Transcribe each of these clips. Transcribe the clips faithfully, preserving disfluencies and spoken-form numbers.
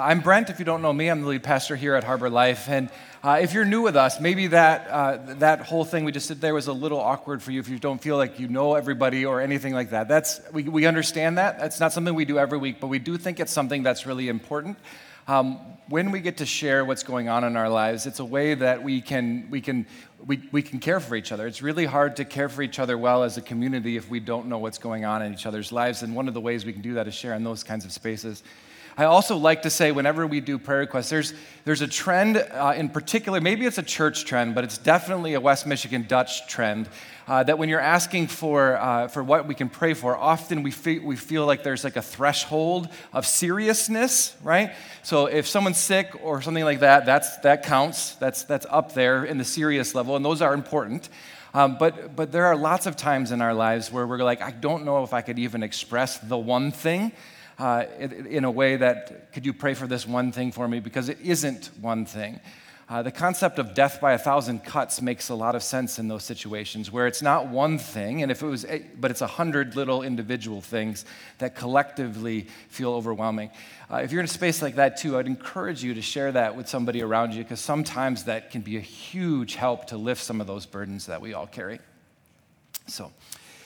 I'm Brent. If you don't know me, I'm the lead pastor here at Harbor Life. And uh, if you're new with us, maybe that uh, that whole thing we just did there was a little awkward for you if you don't feel like you know everybody or anything like that. That's we, we understand that. That's not something we do every week, but we do think it's something that's really important. Um, when we get to share what's going on in our lives, it's a way that we can we can we, we can care for each other. It's really hard to care for each other well as a community if we don't know what's going on in each other's lives. And one of the ways we can do that is share in those kinds of spaces. I also like to say whenever we do prayer requests, there's, there's a trend uh, in particular, maybe it's a church trend, but it's definitely a West Michigan Dutch trend, uh, that when you're asking for uh, for what we can pray for, often we, fe- we feel like there's like a threshold of seriousness, right? So if someone's sick or something like that, that's, that counts. That's, that's up there in the serious level, and those are important. Um, but, but there are lots of times in our lives where we're like, I don't know if I could even express the one thing. Uh, in, in a way that, could you pray for this one thing for me? Because it isn't one thing. Uh, the concept of death by a thousand cuts makes a lot of sense in those situations where it's not one thing, and if it was, a, but it's a hundred little individual things that collectively feel overwhelming. Uh, if you're in a space like that too, I'd encourage you to share that with somebody around you, because sometimes that can be a huge help to lift some of those burdens that we all carry. So.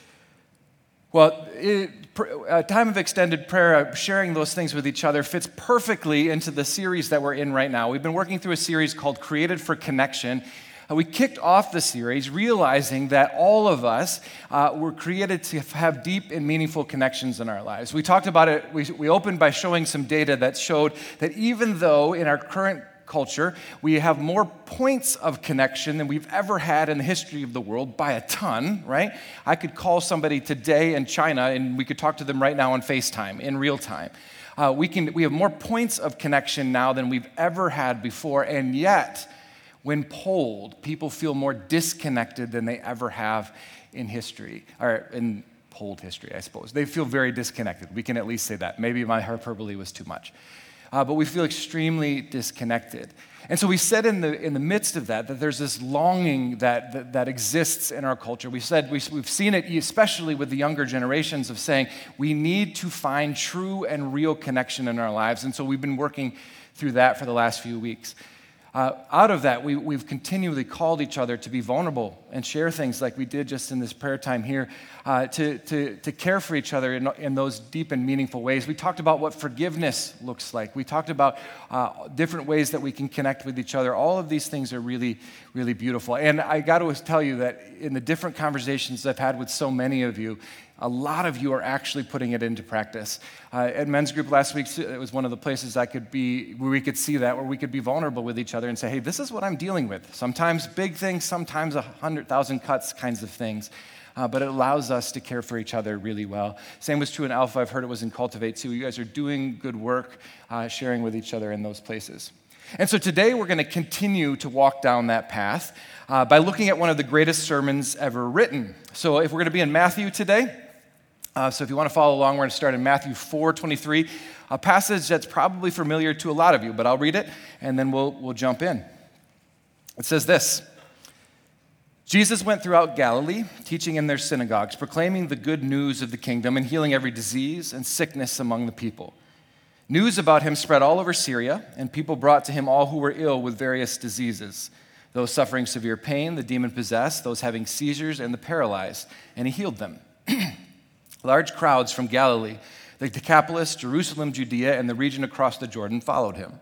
Well, it, a time of extended prayer, sharing those things with each other, fits perfectly into the series that we're in right now. We've been working through a series called Created for Connection. Uh, we kicked off the series realizing that all of us uh, were created to have deep and meaningful connections in our lives. We talked about it, we, we opened by showing some data that showed that even though in our current culture, we have more points of connection than we've ever had in the history of the world by a ton, right? I could call somebody today in China and we could talk to them right now on FaceTime in real time. Uh, we can we have more points of connection now than we've ever had before, and yet, when polled, people feel more disconnected than they ever have in history, or in polled history, I suppose. They feel very disconnected. We can at least say that. Maybe my hyperbole was too much. Uh, but we feel extremely disconnected. And so we said in the in the midst of that, that there's this longing that that, that exists in our culture. We said we, we've seen it especially with the younger generations of saying we need to find true and real connection in our lives. And so we've been working through that for the last few weeks. Uh, out of that, we, we've continually called each other to be vulnerable and share things like we did just in this prayer time here, uh, to, to, to care for each other in, in those deep and meaningful ways. We talked about what forgiveness looks like. We talked about uh, different ways that we can connect with each other. All of these things are really, really beautiful. And I got to tell you that in the different conversations I've had with so many of you, a lot of you are actually putting it into practice. Uh, at men's group last week, it was one of the places I could be, where we could see that, where we could be vulnerable with each other and say, hey, this is what I'm dealing with. Sometimes big things, sometimes a hundred thousand cuts kinds of things. Uh, but it allows us to care for each other really well. Same was true in Alpha. I've heard it was in Cultivate too. You guys are doing good work uh, sharing with each other in those places. And so today we're going to continue to walk down that path uh, by looking at one of the greatest sermons ever written. So if we're going to be in Matthew today, Uh, so if you want to follow along, we're going to start in Matthew four twenty-three, a passage that's probably familiar to a lot of you, but I'll read it, and then we'll, we'll jump in. It says this: Jesus went throughout Galilee, teaching in their synagogues, proclaiming the good news of the kingdom and healing every disease and sickness among the people. News about him spread all over Syria, and people brought to him all who were ill with various diseases, those suffering severe pain, the demon-possessed, those having seizures, and the paralyzed, and he healed them. Large crowds from Galilee, the Decapolis, Jerusalem, Judea, and the region across the Jordan followed him.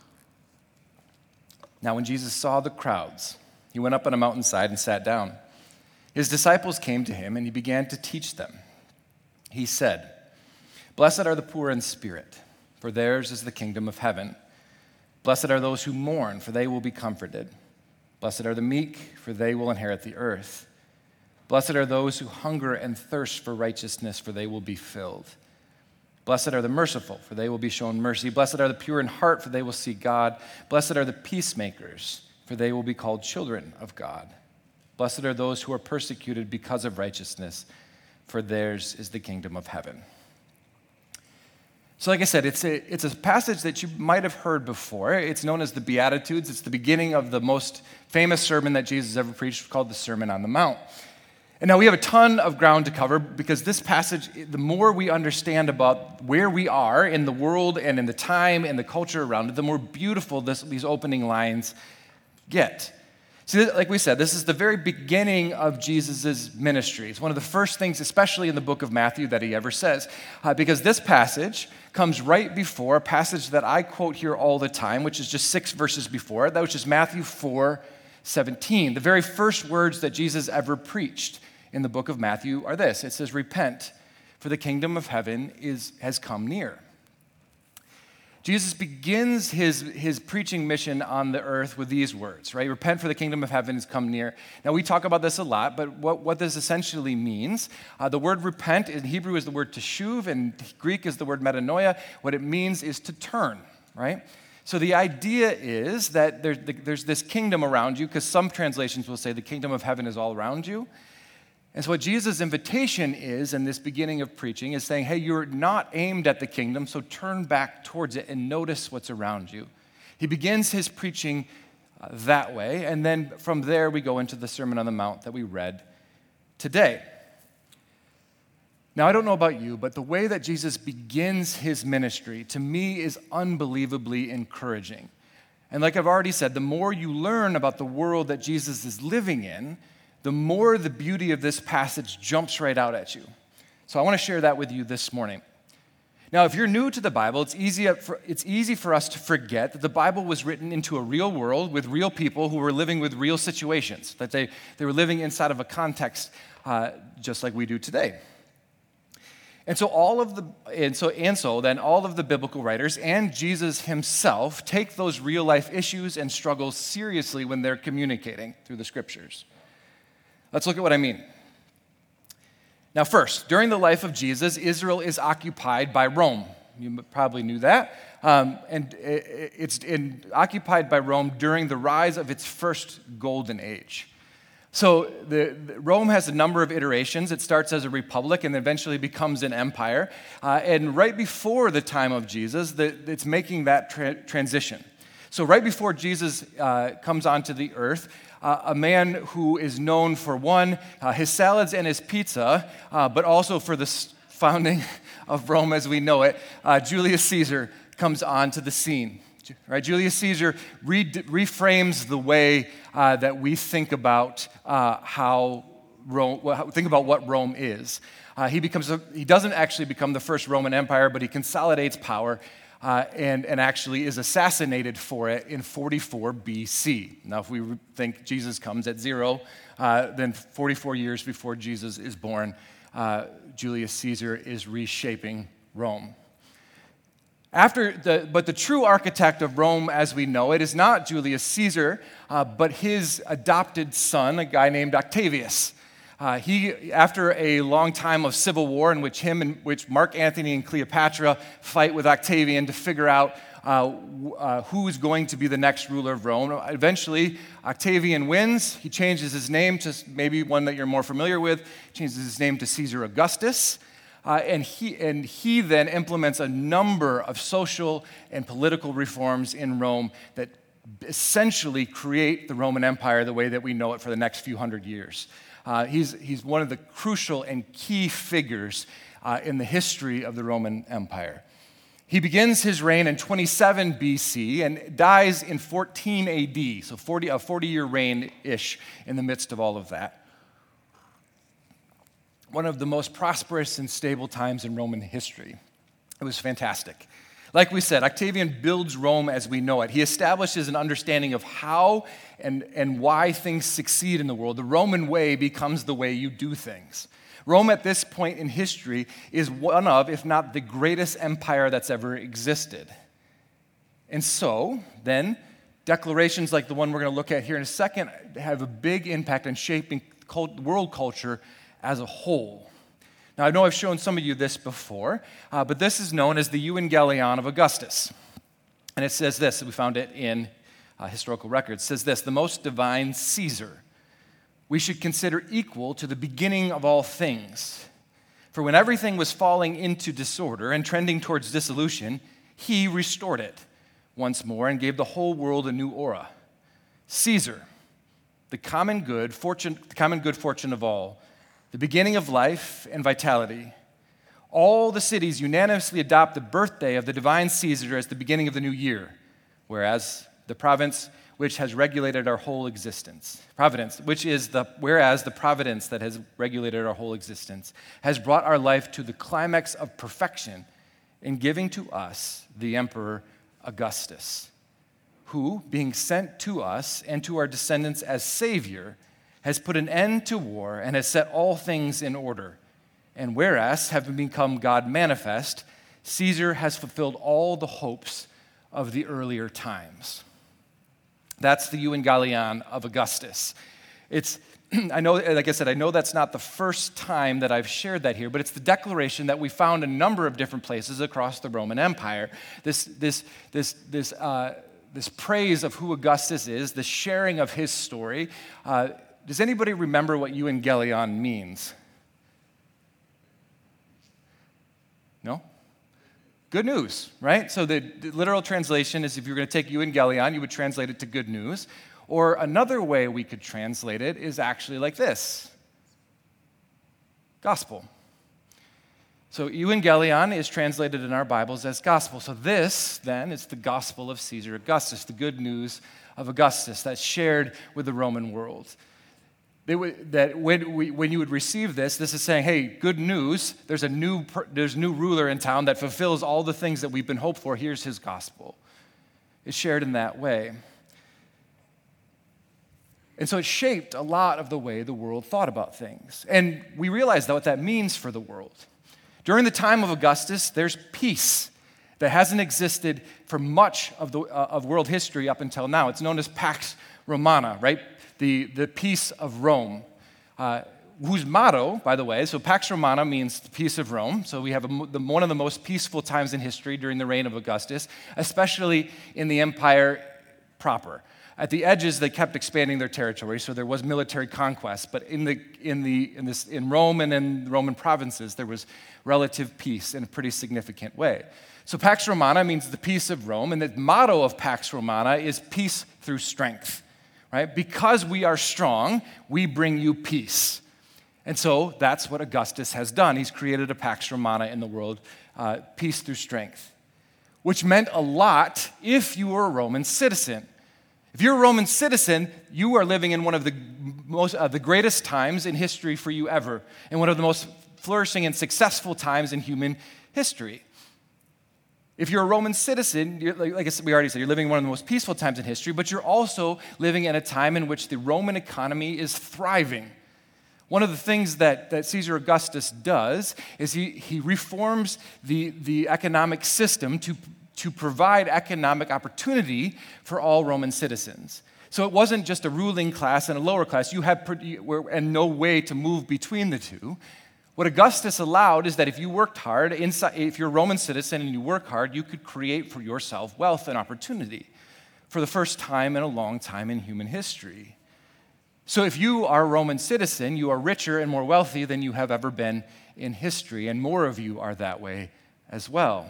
Now when Jesus saw the crowds, he went up on a mountainside and sat down. His disciples came to him, and he began to teach them. He said, "Blessed are the poor in spirit, for theirs is the kingdom of heaven. Blessed are those who mourn, for they will be comforted. Blessed are the meek, for they will inherit the earth. Blessed are those who hunger and thirst for righteousness, for they will be filled. Blessed are the merciful, for they will be shown mercy. Blessed are the pure in heart, for they will see God. Blessed are the peacemakers, for they will be called children of God. Blessed are those who are persecuted because of righteousness, for theirs is the kingdom of heaven." So like I said, it's a, it's a passage that you might have heard before. It's known as the Beatitudes. It's the beginning of the most famous sermon that Jesus ever preached, called the Sermon on the Mount. And now we have a ton of ground to cover because this passage, the more we understand about where we are in the world and in the time and the culture around it, the more beautiful this, these opening lines get. See, like we said, this is the very beginning of Jesus' ministry. It's one of the first things, especially in the book of Matthew, that he ever says. Uh, because this passage comes right before a passage that I quote here all the time, which is just six verses before it, which is Matthew four seventeen. The very first words that Jesus ever preached in the book of Matthew are this. It says, "Repent, for the kingdom of heaven is, has come near." Jesus begins his, his preaching mission on the earth with these words, right? Repent, for the kingdom of heaven has come near. Now, we talk about this a lot, but what, what this essentially means, uh, the word repent in Hebrew is the word teshuv, and Greek is the word metanoia. What it means is to turn, right? So the idea is that there, there's this kingdom around you, because some translations will say the kingdom of heaven is all around you. And so what Jesus' invitation is in this beginning of preaching is saying, hey, you're not aimed at the kingdom, so turn back towards it and notice what's around you. He begins his preaching uh, that way, and then from there we go into the Sermon on the Mount that we read today. Now, I don't know about you, but the way that Jesus begins his ministry, to me, is unbelievably encouraging. And like I've already said, the more you learn about the world that Jesus is living in, the more the beauty of this passage jumps right out at you. So I want to share that with you this morning. Now, if you're new to the Bible, it's easy for, it's easy for us to forget that the Bible was written into a real world with real people who were living with real situations, that they, they were living inside of a context uh, just like we do today. And so all of the and so and so then all of the biblical writers and Jesus himself take those real life issues and struggles seriously when they're communicating through the scriptures. Let's look at what I mean. Now, first, during the life of Jesus, Israel is occupied by Rome. You probably knew that. Um, and it's in, occupied by Rome during the rise of its first golden age. So the, the, Rome has a number of iterations. It starts as a republic and eventually becomes an empire. Uh, and right before the time of Jesus, the, it's making that tra- transition. So right before Jesus uh, comes onto the earth, Uh, a man who is known for, one, uh, his salads and his pizza, uh, but also for the founding of Rome as we know it, uh, Julius Caesar comes onto the scene. Right? Julius Caesar re- reframes the way uh, that we think about uh, how Rome, well, think about what Rome is. Uh, he becomes a, he doesn't actually become the first Roman Empire, but he consolidates power. Uh, and, and actually is assassinated for it in forty-four B C. Now, if we think Jesus comes at zero, uh, then forty-four years before Jesus is born, uh, Julius Caesar is reshaping Rome. After the, but the true architect of Rome as we know it is not Julius Caesar, uh, but his adopted son, a guy named Octavius. Uh, he, after a long time of civil war in which him and which Mark Antony and Cleopatra fight with Octavian to figure out uh, uh, who is going to be the next ruler of Rome, eventually Octavian wins. He changes his name to maybe one that you're more familiar with. Changes his name to Caesar Augustus, uh, and he and he then implements a number of social and political reforms in Rome that essentially create the Roman Empire the way that we know it for the next few hundred years. Uh, he's, he's one of the crucial and key figures uh, in the history of the Roman Empire. He begins his reign in twenty-seven B C and dies in fourteen A D, so forty, a forty-year reign-ish in the midst of all of that. One of the most prosperous and stable times in Roman history. It was fantastic. Like we said, Octavian builds Rome as we know it. He establishes an understanding of how and, and why things succeed in the world. The Roman way becomes the way you do things. Rome at this point in history is one of, if not the greatest empire that's ever existed. And so, then, declarations like the one we're going to look at here in a second have a big impact on shaping cult, world culture as a whole. Now, I know I've shown some of you this before, uh, but this is known as the Evangelion of Augustus. And it says this, we found it in uh, historical records, it says this, the most divine Caesar we should consider equal to the beginning of all things. For when everything was falling into disorder and trending towards dissolution, he restored it once more and gave the whole world a new aura. Caesar, the common good fortune, the common good fortune of all, the beginning of life and vitality. All the cities unanimously adopt the birthday of the divine Caesar as the beginning of the new year, whereas the province which has regulated our whole existence, providence, which is the, whereas the providence that has regulated our whole existence has brought our life to the climax of perfection in giving to us the Emperor Augustus, who, being sent to us and to our descendants as Savior, has put an end to war and has set all things in order. And whereas, having become God manifest, Caesar has fulfilled all the hopes of the earlier times. That's the Evangelion of Augustus. It's, I know, like I said, I know that's not the first time that I've shared that here, but it's the declaration that we found in a number of different places across the Roman Empire. This, this, this, this, uh, this praise of who Augustus is, the sharing of his story. Uh, does anybody remember what Evangelion means? No? Good news, right? So the, the literal translation is if you're going to take Evangelion, you would translate it to good news. Or another way we could translate it is actually like this: gospel. So Evangelion is translated in our Bibles as gospel. So this, then, is the gospel of Caesar Augustus, the good news of Augustus that's shared with the Roman world. They would, that when, we, when you would receive this, this is saying, hey, good news, there's a new there's a new ruler in town that fulfills all the things that we've been hoped for. Here's his gospel. It's shared in that way. And so it shaped a lot of the way the world thought about things. And we realize that what that means for the world. During the time of Augustus, there's peace that hasn't existed for much of, the, uh, of world history up until now. It's known as Pax Romana, right? The, the peace of Rome, uh, whose motto, by the way, so Pax Romana means the peace of Rome. So we have a, the, one of the most peaceful times in history during the reign of Augustus, especially in the empire proper. At the edges, they kept expanding their territory, so there was military conquest. But in the in the in this in Rome and in the Roman provinces, there was relative peace in a pretty significant way. So Pax Romana means the peace of Rome, and the motto of Pax Romana is peace through strength. Right? Because we are strong, we bring you peace. And so that's what Augustus has done. He's created a Pax Romana in the world, uh, peace through strength, which meant a lot if you were a Roman citizen. If you're a Roman citizen, you are living in one of the most, uh, the greatest times in history for you ever, and one of the most flourishing and successful times in human history. If you're a Roman citizen, you're, like, like we already said, you're living in one of the most peaceful times in history, but you're also living in a time in which the Roman economy is thriving. One of the things that, that Caesar Augustus does is he, he reforms the, the economic system to, to provide economic opportunity for all Roman citizens. So it wasn't just a ruling class and a lower class. You had pretty, and no way to move between the two. What Augustus allowed is that if you worked hard, inside, if you're a Roman citizen and you work hard, you could create for yourself wealth and opportunity for the first time in a long time in human history. So if you are a Roman citizen, you are richer and more wealthy than you have ever been in history, and more of you are that way as well.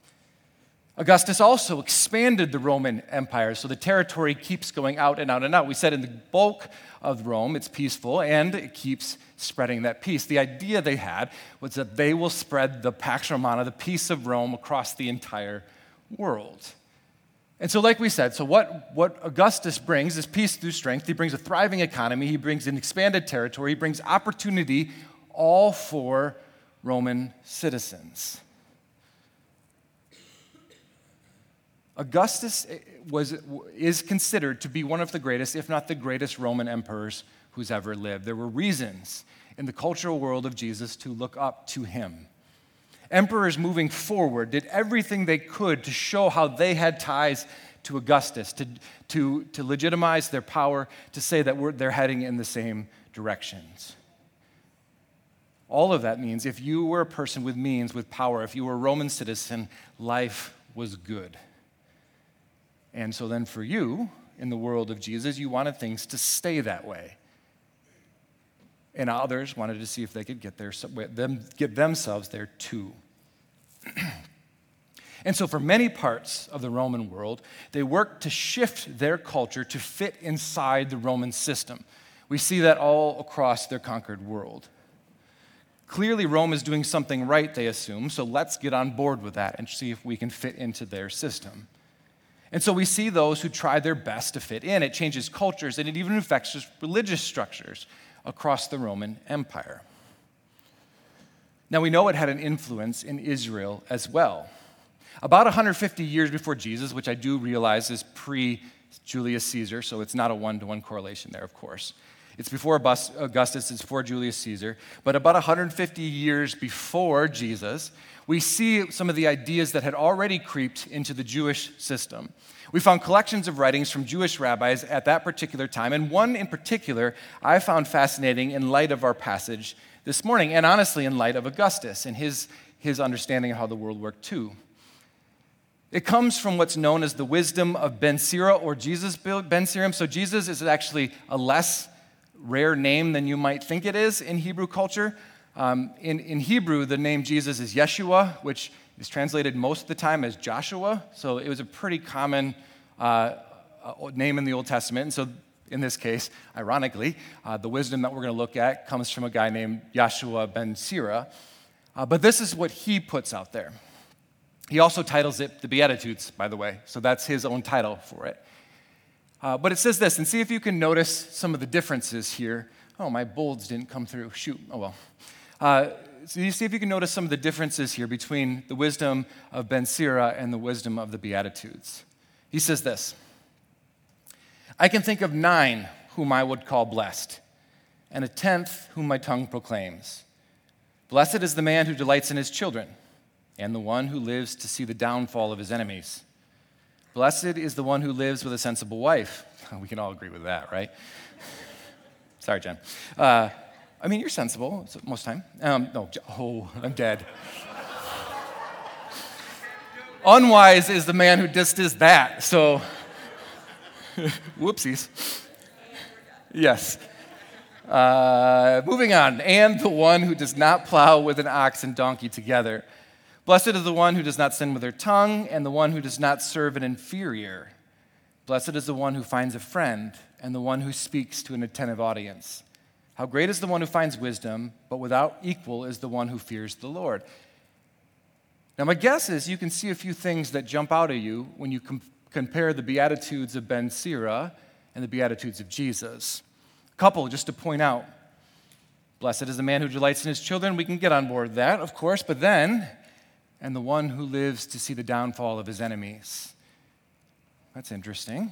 Augustus also expanded the Roman Empire, so the territory keeps going out and out and out. We said in the bulk of Rome, it's peaceful, and it keeps spreading that peace. The idea they had was that they will spread the Pax Romana, the peace of Rome, across the entire world. And so like we said, so what, what Augustus brings is peace through strength. He brings a thriving economy. He brings an expanded territory. He brings opportunity, all for Roman citizens. Augustus was, is considered to be one of the greatest, if not the greatest, Roman emperors who's ever lived. There were reasons in the cultural world of Jesus to look up to him. Emperors moving forward did everything they could to show how they had ties to Augustus, to, to, to legitimize their power, to say that we're, they're heading in the same directions. All of that means if you were a person with means, with power, if you were a Roman citizen, life was good. And so then for you, in the world of Jesus, you wanted things to stay that way. And others wanted to see if they could get, their, them, get themselves there too. And so for many parts of the Roman world, they worked to shift their culture to fit inside the Roman system. We see that all across their conquered world. Clearly, Rome is doing something right, they assume, so let's get on board with that and see if we can fit into their system. And so we see those who try their best to fit in. It changes cultures, and it even affects just religious structures across the Roman Empire. Now, we know it had an influence in Israel as well. About one hundred fifty years before Jesus, which I do realize is pre-Julius Caesar, so it's not a one-to-one correlation there, of course. It's before Augustus, it's before Julius Caesar. But about one hundred fifty years before Jesus, we see some of the ideas that had already creeped into the Jewish system. We found collections of writings from Jewish rabbis at that particular time, and one in particular I found fascinating in light of our passage this morning, and honestly in light of Augustus and his, his understanding of how the world worked too. It comes from what's known as the wisdom of Ben Sira, or Jesus Ben Sira. So Jesus is actually a less rare name than you might think it is in Hebrew culture. Um, in, in Hebrew, the name Jesus is Yeshua, which is translated most of the time as Joshua. So it was a pretty common uh, name in the Old Testament. And so in this case, ironically, uh, the wisdom that we're going to look at comes from a guy named Yeshua ben Sira. Uh, but this is what he puts out there. He also titles it the Beatitudes, by the way. So that's his own title for it. Uh, but it says this, and see if you can notice some of the differences here. Oh, my bolds didn't come through. Shoot. Oh, well. Uh, so you see if you can notice some of the differences here between the wisdom of Ben Sira and the wisdom of the Beatitudes. He says this: I can think of nine whom I would call blessed, and a tenth whom my tongue proclaims. Blessed is the man who delights in his children, and the one who lives to see the downfall of his enemies. Blessed is the one who lives with a sensible wife. We can all agree with that, right? Sorry, Jen. Uh, I mean, you're sensible most time. Um, no, oh, I'm dead. Unwise is the man who just is that. So, whoopsies. Yes. Uh, moving on. And the one who does not plow with an ox and donkey together. Blessed is the one who does not sin with her tongue, and the one who does not serve an inferior. Blessed is the one who finds a friend, and the one who speaks to an attentive audience. How great is the one who finds wisdom, but without equal is the one who fears the Lord. Now, my guess is you can see a few things that jump out at you when you com- compare the Beatitudes of Ben Sira and the Beatitudes of Jesus. A couple just to point out. Blessed is the man who delights in his children. We can get on board with that, of course, but then, and the one who lives to see the downfall of his enemies. That's interesting.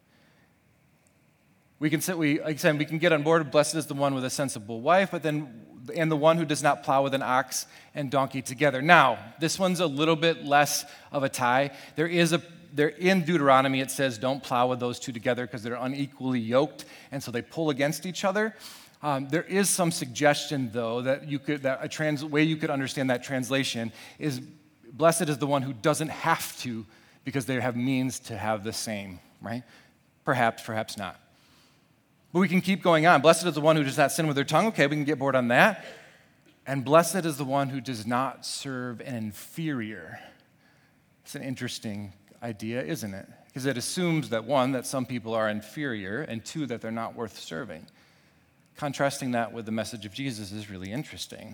We can sit, we, like I said, we can get on board. Blessed is the one with a sensible wife, but then, and the one who does not plow with an ox and donkey together. Now, this one's a little bit less of a tie. There is a, there in Deuteronomy it says don't plow with those two together because they're unequally yoked, and so they pull against each other. Um, there is some suggestion, though, that you could that a trans, way you could understand that translation is blessed is the one who doesn't have to because they have means to have the same, right? Perhaps, perhaps not. But we can keep going on. Blessed is the one who does not sin with their tongue. Okay, we can get bored on that. And blessed is the one who does not serve an inferior. It's an interesting idea, isn't it? Because it assumes that, one, that some people are inferior, and two, that they're not worth serving. Contrasting that with the message of Jesus is really interesting.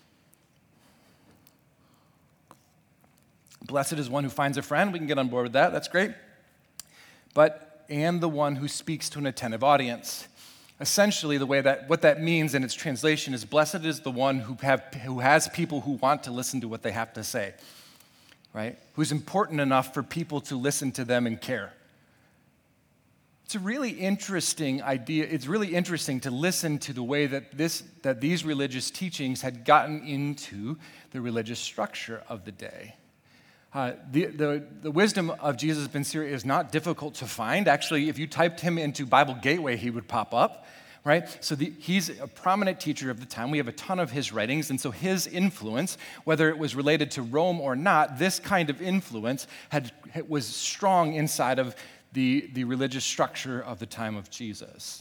Blessed is one who finds a friend. We can get on board with that. That's great. But and the one who speaks to an attentive audience. Essentially, the way that what that means in its translation is blessed is the one who have who has people who want to listen to what they have to say, right? Who's important enough for people to listen to them and care. It's a really interesting idea. It's really interesting to listen to the way that this that these religious teachings had gotten into the religious structure of the day. Uh, the, the, the wisdom of Jesus ben Sira is not difficult to find. Actually, if you typed him into Bible Gateway, he would pop up, right? So the, he's a prominent teacher of the time. We have a ton of his writings, and so his influence, whether it was related to Rome or not, this kind of influence had was strong inside of the, the religious structure of the time of Jesus.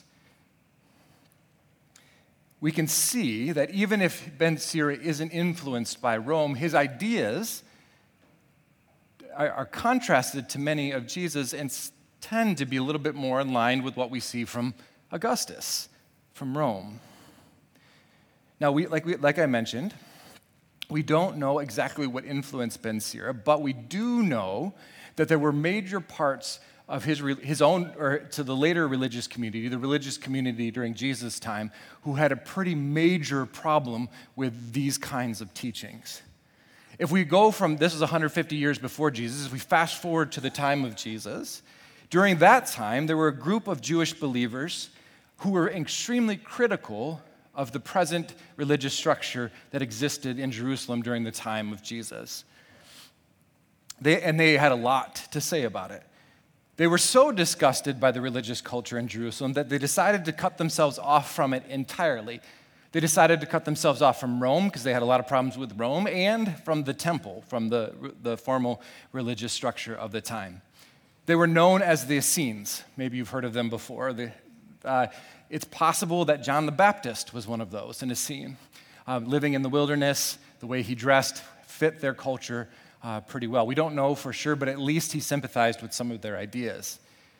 We can see that even if ben Sira isn't influenced by Rome, his ideas are contrasted to many of Jesus and tend to be a little bit more in line with what we see from Augustus, from Rome. Now, we, like, we, like I mentioned, we don't know exactly what influenced Ben Sira, but we do know that there were major parts of his, his own, or to the later religious community, the religious community during Jesus' time, who had a pretty major problem with these kinds of teachings. If we go from, this is one hundred fifty years before Jesus, if we fast forward to the time of Jesus, during that time, there were a group of Jewish believers who were extremely critical of the present religious structure that existed in Jerusalem during the time of Jesus. They, and they had a lot to say about it. They were so disgusted by the religious culture in Jerusalem that they decided to cut themselves off from it entirely. They decided to cut themselves off from Rome because they had a lot of problems with Rome, and from the temple, from the, the formal religious structure of the time. They were known as the Essenes. Maybe you've heard of them before. The, uh, it's possible that John the Baptist was one of those, an Essene. Um, living in the wilderness, the way he dressed fit their culture uh, pretty well. We don't know for sure, but at least he sympathized with some of their ideas.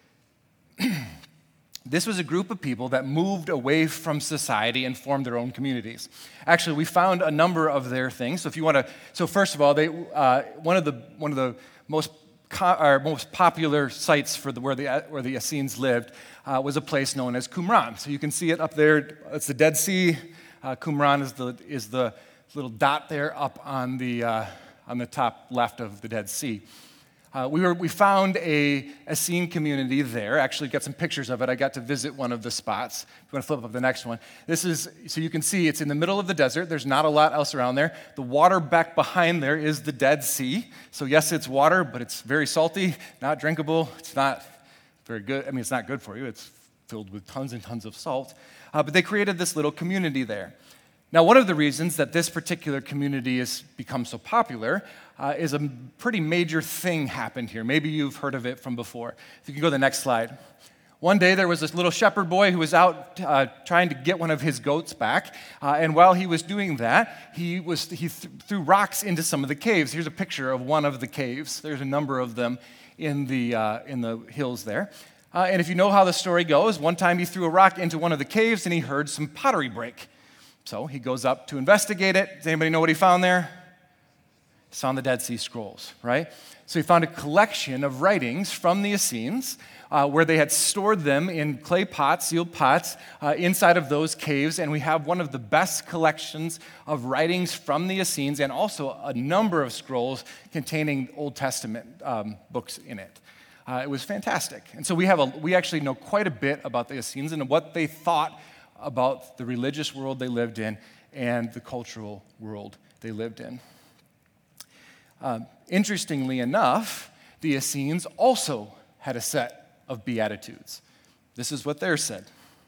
This was a group of people that moved away from society and formed their own communities. Actually, we found a number of their things. So if you want to, so first of all, they uh, one of the one of the most co- or most popular sites for the where the where the Essenes lived uh, was a place known as Qumran. So you can see it up there. It's the Dead Sea. Uh, Qumran is the is the little dot there up on the uh, on the top left of the Dead Sea. Uh, we were we found a Essene community there. Actually, got some pictures of it. I got to visit one of the spots. If you want to flip up the next one, this is so you can see it's in the middle of the desert. There's not a lot else around there. The water back behind there is the Dead Sea. So yes, it's water, but it's very salty, not drinkable. It's not very good. I mean, it's not good for you. It's filled with tons and tons of salt. Uh, but they created this little community there. Now, one of the reasons that this particular community has become so popular uh, is a pretty major thing happened here. Maybe you've heard of it from before. If you can go to the next slide. One day, there was this little shepherd boy who was out uh, trying to get one of his goats back, uh, and while he was doing that, he was he th- threw rocks into some of the caves. Here's a picture of one of the caves. There's a number of them in the uh, in the hills there. Uh, and if you know how the story goes, one time he threw a rock into one of the caves, and he heard some pottery break. So he goes up to investigate it. Does anybody know what he found there? He found the Dead Sea Scrolls, right? So he found a collection of writings from the Essenes uh, where they had stored them in clay pots, sealed pots, uh, inside of those caves. And we have one of the best collections of writings from the Essenes and also a number of scrolls containing Old Testament um, books in it. Uh, it was fantastic. And so we have a, we actually know quite a bit about the Essenes and what they thought about the religious world they lived in and the cultural world they lived in. Um, interestingly enough, the Essenes also had a set of Beatitudes. This is what theirs said.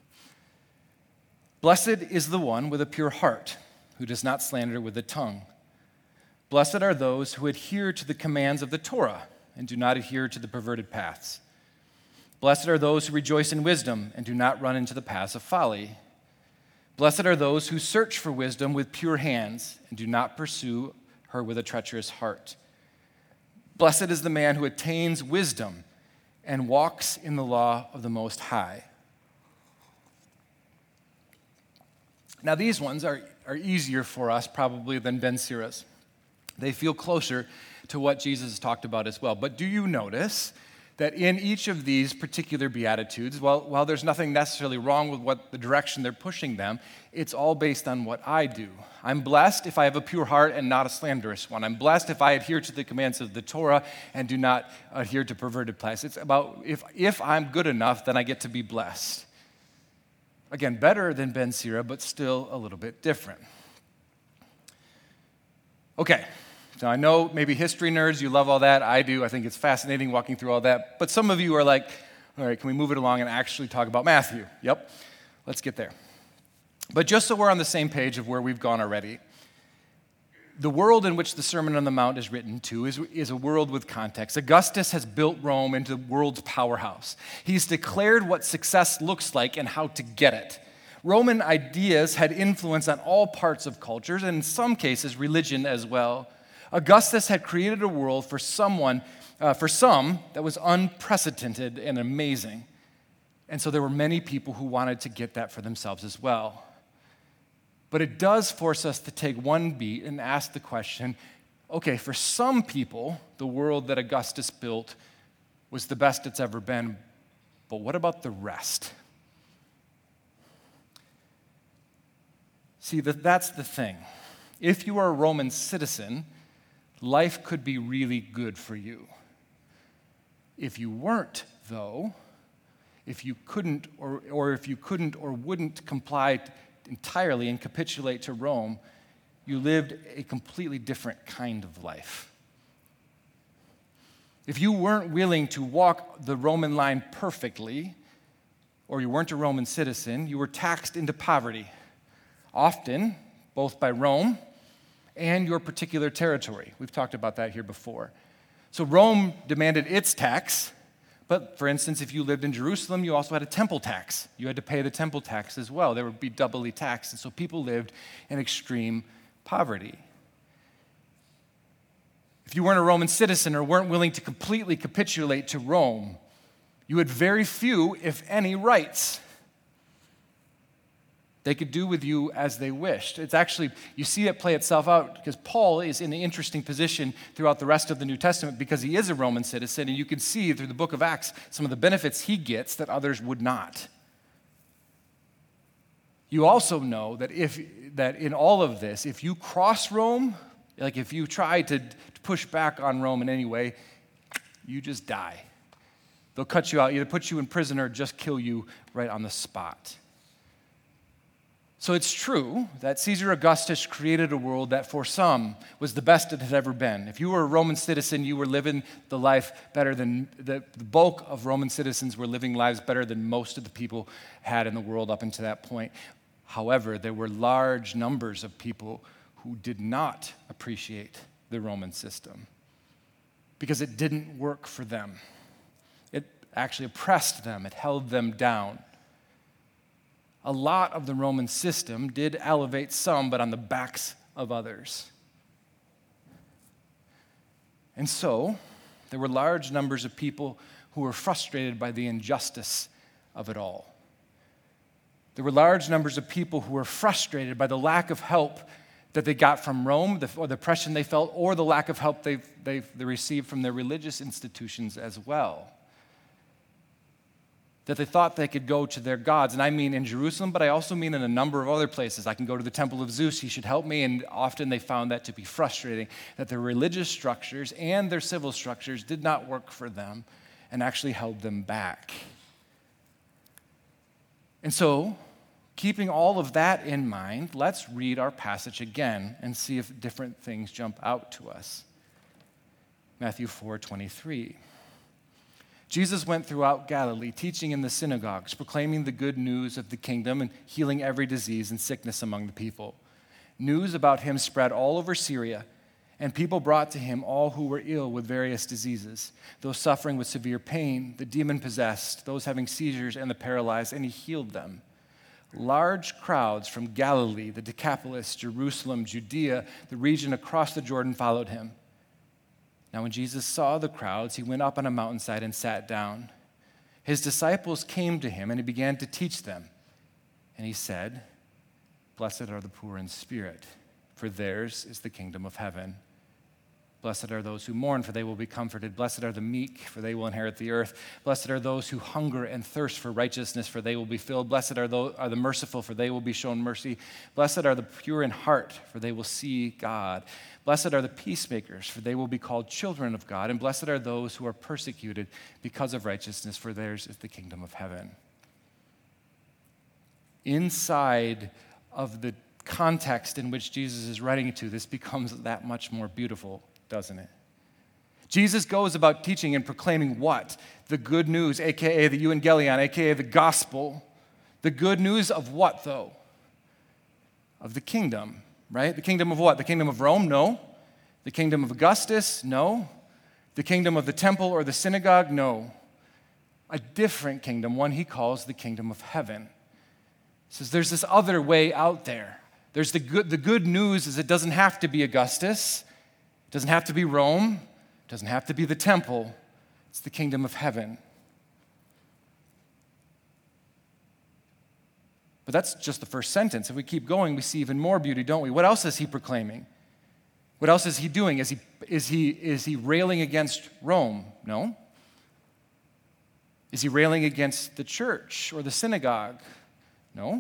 Blessed is the one with a pure heart, who does not slander with the tongue. Blessed are those who adhere to the commands of the Torah and do not adhere to the perverted paths. Blessed are those who rejoice in wisdom and do not run into the paths of folly. Blessed are those who search for wisdom with pure hands and do not pursue her with a treacherous heart. Blessed is the man who attains wisdom and walks in the law of the Most High. Now, these ones are, are easier for us probably than Ben Sira's. They feel closer to what Jesus talked about as well. But do you notice that in each of these particular Beatitudes, while, while there's nothing necessarily wrong with what the direction they're pushing them, it's all based on what I do. I'm blessed if I have a pure heart and not a slanderous one. I'm blessed if I adhere to the commands of the Torah and do not adhere to perverted paths. It's about if, if I'm good enough, then I get to be blessed. Again, better than Ben Sira, but still a little bit different. Okay. So I know maybe history nerds, you love all that. I do. I think it's fascinating walking through all that. But some of you are like, all right, can we move it along and actually talk about Matthew? Yep, let's get there. But just so we're on the same page of where we've gone already, the world in which the Sermon on the Mount is written to is, is a world with context. Augustus has built Rome into the world's powerhouse. He's declared what success looks like and how to get it. Roman ideas had influence on all parts of cultures, and in some cases, religion as well. Augustus had created a world for someone, uh, for some, that was unprecedented and amazing. And so there were many people who wanted to get that for themselves as well. But it does force us to take one beat and ask the question, okay, for some people, the world that Augustus built was the best it's ever been, but what about the rest? See, that, that's the thing. If you are a Roman citizen, life could be really good for you. If you weren't, though, if you couldn't or, or if you couldn't or wouldn't comply entirely and capitulate to Rome, you lived a completely different kind of life. If you weren't willing to walk the Roman line perfectly, or you weren't a Roman citizen, you were taxed into poverty, often both by Rome and your particular territory. We've talked about that here before. So Rome demanded its tax, but for instance, if you lived in Jerusalem, you also had a temple tax. You had to pay the temple tax as well. There would be doubly taxed, and so people lived in extreme poverty. If you weren't a Roman citizen or weren't willing to completely capitulate to Rome, you had very few, if any, rights. They could do with you as they wished. It's actually, you see it play itself out because Paul is in an interesting position throughout the rest of the New Testament because he is a Roman citizen, and you can see through the book of Acts some of the benefits he gets that others would not. You also know that if that in all of this, if you cross Rome, like if you try to push back on Rome in any way, you just die. They'll cut you out, either put you in prison or just kill you right on the spot. So it's true that Caesar Augustus created a world that for some was the best it had ever been. If you were a Roman citizen, you were living the life better than, the, the bulk of Roman citizens were living lives better than most of the people had in the world up until that point. However, there were large numbers of people who did not appreciate the Roman system because it didn't work for them. It actually oppressed them. It held them down. A lot of the Roman system did elevate some, but on the backs of others. And so, there were large numbers of people who were frustrated by the injustice of it all. There were large numbers of people who were frustrated by the lack of help that they got from Rome, the, or the oppression they felt, or the lack of help they they received from their religious institutions as well. That they thought they could go to their gods. And I mean in Jerusalem, but I also mean in a number of other places. I can go to the temple of Zeus, he should help me, and often they found that to be frustrating, that their religious structures and their civil structures did not work for them and actually held them back. And so, keeping all of that in mind, let's read our passage again and see if different things jump out to us. Matthew four twenty-three. Jesus went throughout Galilee, teaching in the synagogues, proclaiming the good news of the kingdom and healing every disease and sickness among the people. News about him spread all over Syria, and people brought to him all who were ill with various diseases, those suffering with severe pain, the demon-possessed, those having seizures, and the paralyzed, and he healed them. Large crowds from Galilee, the Decapolis, Jerusalem, Judea, the region across the Jordan followed him. Now, when Jesus saw the crowds, he went up on a mountainside and sat down. His disciples came to him, and he began to teach them. And he said, "Blessed are the poor in spirit, for theirs is the kingdom of heaven. Blessed are those who mourn, for they will be comforted. Blessed are the meek, for they will inherit the earth. Blessed are those who hunger and thirst for righteousness, for they will be filled. Blessed are, those, are the merciful, for they will be shown mercy. Blessed are the pure in heart, for they will see God. Blessed are the peacemakers, for they will be called children of God. And blessed are those who are persecuted because of righteousness, for theirs is the kingdom of heaven." Inside of the context in which Jesus is writing it to, this becomes that much more beautiful, doesn't it? Jesus goes about teaching and proclaiming what? The good news, a k a the euangelion, a k a the gospel. The good news of what, though? Of the kingdom, right? The kingdom of what? The kingdom of Rome? No. The kingdom of Augustus? No. The kingdom of the temple or the synagogue? No. A different kingdom, one he calls the kingdom of heaven. He says there's this other way out there. There's the good, the good news is it doesn't have to be Augustus. It doesn't have to be Rome. It doesn't have to be the temple. It's the kingdom of heaven. But that's just the first sentence. If we keep going, we see even more beauty, don't we? What else is he proclaiming? What else is he doing? Is he, is he, is he railing against Rome? No. Is he railing against the church or the synagogue? No.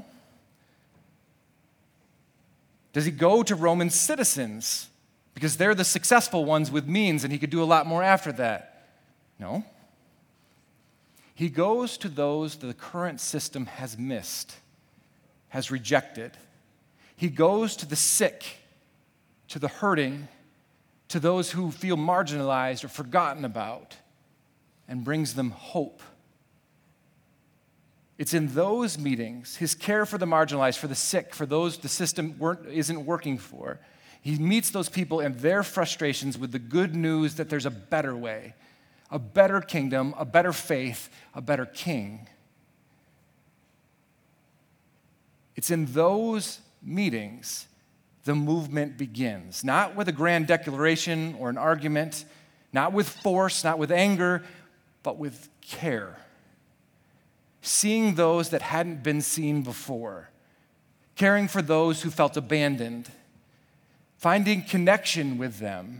Does he go to Roman citizens because they're the successful ones with means and he could do a lot more after that? No. He goes to those that the current system has missed, has rejected. He goes to the sick, to the hurting, to those who feel marginalized or forgotten about, and brings them hope. It's in those meetings, his care for the marginalized, for the sick, for those the system weren't, isn't working for. He meets those people and their frustrations with the good news that there's a better way, a better kingdom, a better faith, a better king. It's in those meetings the movement begins, not with a grand declaration or an argument, not with force, not with anger, but with care. Seeing those that hadn't been seen before, caring for those who felt abandoned, finding connection with them.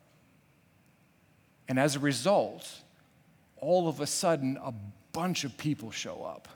And as a result, all of a sudden, a bunch of people show up.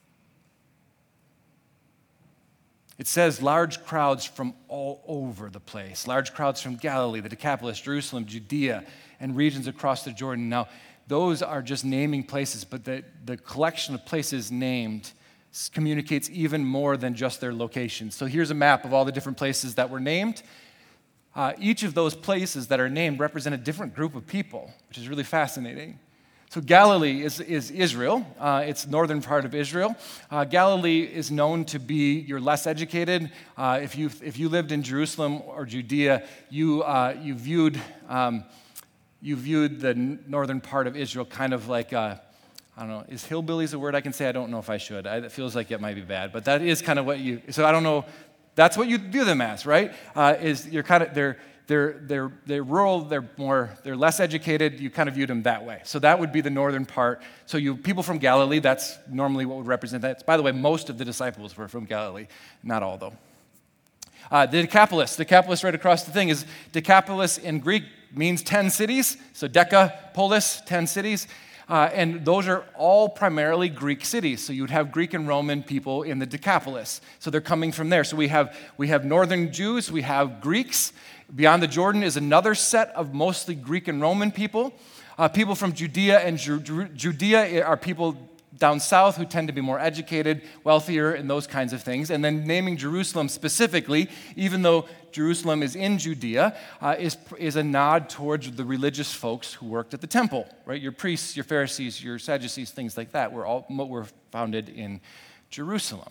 It says large crowds from all over the place, large crowds from Galilee, the Decapolis, Jerusalem, Judea, and regions across the Jordan. Now, those are just naming places, but the, the collection of places named communicates even more than just their locations. So here's a map of all the different places that were named. Uh, each of those places that are named represent a different group of people, which is really fascinating. So Galilee is, is Israel. Uh, it's northern part of Israel. Uh, Galilee is known to be, you're less educated. Uh, if, you, if you lived in Jerusalem or Judea, you, uh, you, viewed, um, you viewed the northern part of Israel kind of like, uh, I don't know, is hillbillies a word I can say? I don't know if I should. I, it feels like it might be bad, but that is kind of what you, so I don't know, that's what you view them as, right? Uh, is you're kind of, they're, They're, they're, they're rural, they're more, they're less educated, you kind of viewed them that way. So that would be the northern part. So you people from Galilee, that's normally what would represent that. By the way, most of the disciples were from Galilee, not all though. Uh, the Decapolis, Decapolis right across the thing is, Decapolis in Greek means ten cities, so Decapolis, ten cities. Uh, and those are all primarily Greek cities. So you would have Greek and Roman people in the Decapolis. So they're coming from there. So we have, we have northern Jews, we have Greeks. Beyond the Jordan is another set of mostly Greek and Roman people. Uh, people from Judea and Ju- Judea are people down south who tend to be more educated, wealthier, and those kinds of things. And then naming Jerusalem specifically, even though Jerusalem is in Judea, uh, is, is a nod towards the religious folks who worked at the temple, right? Your priests, your Pharisees, your Sadducees, things like that were all were founded in Jerusalem.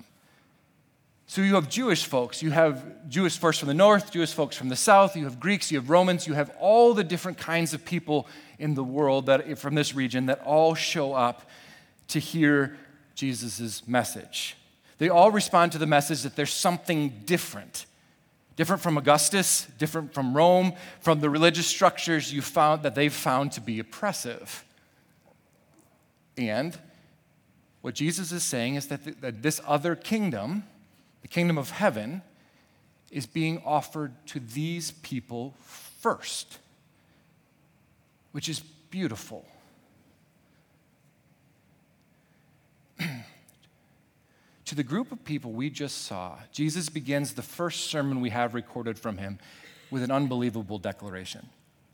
So you have Jewish folks, you have Jewish folks from the north, Jewish folks from the south, you have Greeks, you have Romans, you have all the different kinds of people in the world that from this region that all show up to hear Jesus' message. They all respond to the message that there's something different. Different from Augustus, different from Rome, from the religious structures you found that they've found to be oppressive. And what Jesus is saying is that, th- that this other kingdom, the kingdom of heaven, is being offered to these people first, which is beautiful. To the group of people we just saw, Jesus begins the first sermon we have recorded from him with an unbelievable declaration.